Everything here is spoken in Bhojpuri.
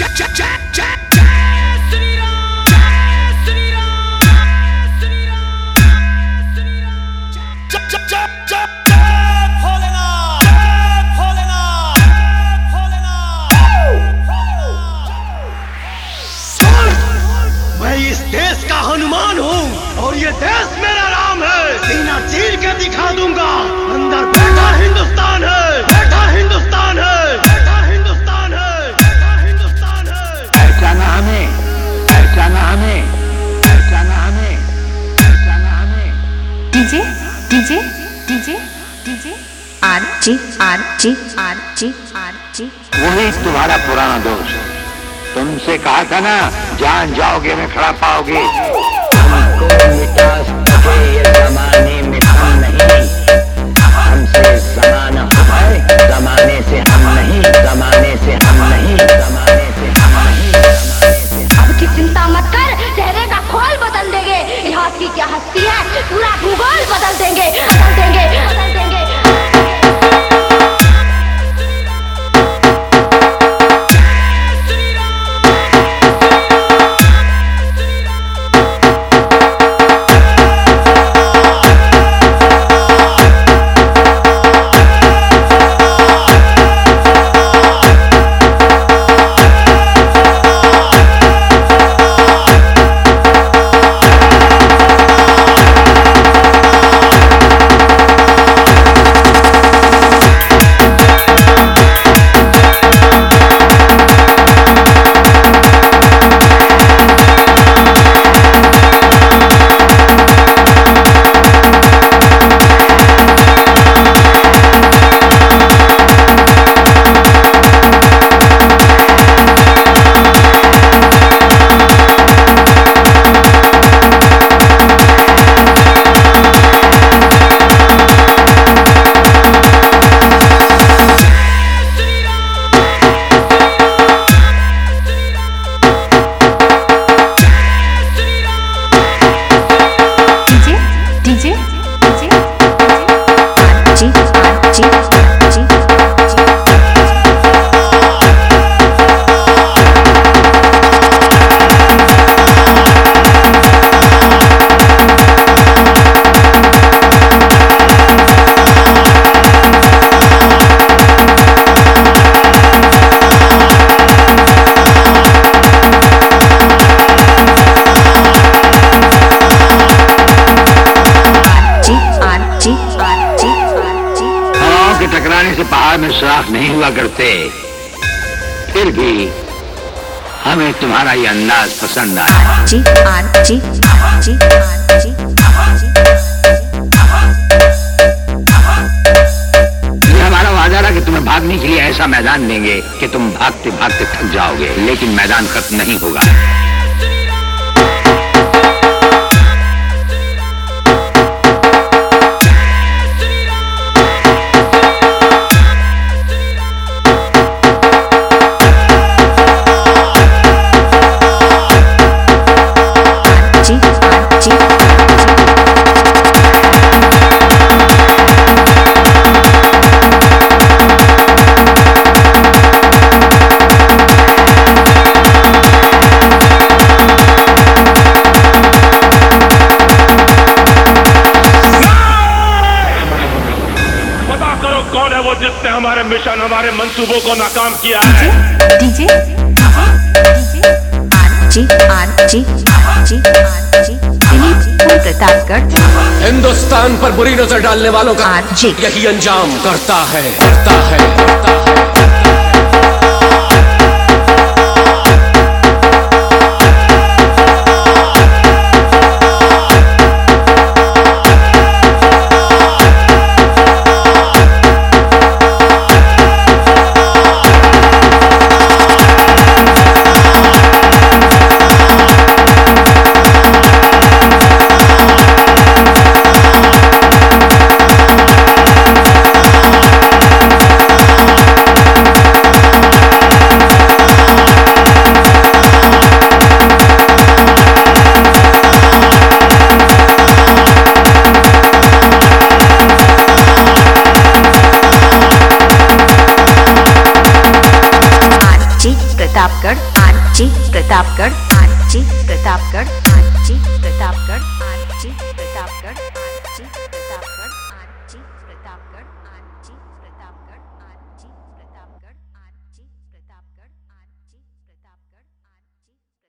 मैं इस देश का हनुमान हूँ और ये देश मेरा राम है। सीना चीर के दिखा दूंगा, अंदर बैठा हिंदुस्तान है, बैठा हिंदुस्तान है, बैठा हिंदुस्तान है, बैठा हिंदुस्तान है। पहचाना हमें, पहचाना हमें, पहचाना हमें, पहचाना हमें। डीजे डीजे डीजे डीजे आरजी आरजी आरजी आरजी। वही तुम्हारा पुराना दोस्त। तुमसे कहा था ना, जान जाओगे में खड़ा पाओगे। हमको मिटा सके ये जमाने में हम नहीं, हमसे जमाना है, जमाने से हम नहीं, जमाने से हम नहीं, जमाने से हम नहीं, जमाने से। अब की चिंता मत कर, चेहरे का खोल बदल देंगे। इतिहास की क्या हस्ती है, पूरा भूगोल बदल देंगे, बदल देंगे, बदल देंगे। टकराने से पहाड़ में सुराख नहीं हुआ करते। फिर भी हमें तुम्हारा ये अंदाज पसंद आया। जी आरजी आरजी आरजी आरजी। ये हमारा वादा रहा कि तुम्हें भागने के लिए ऐसा मैदान देंगे कि तुम भागते भागते थक जाओगे, लेकिन मैदान खत्म नहीं होगा। जिसने हमारे मिशन, हमारे मंसूबों को नाकाम किया है। डीजे डीजे आरजी आरजी आरजी आरजी। दिलीप प्रतापगढ़। हिंदुस्तान पर बुरी नजर डालने वालों का आरजी यही अंजाम करता है, करता है, करता है। प्रतापगढ़ आरजी प्रतापगढ़ आरजी प्रतापगढ़ आरजी प्रतापगढ़ आरजी प्रतापगढ़ आरजी प्रतापगढ़ आरजी प्रतापगढ़ आरजी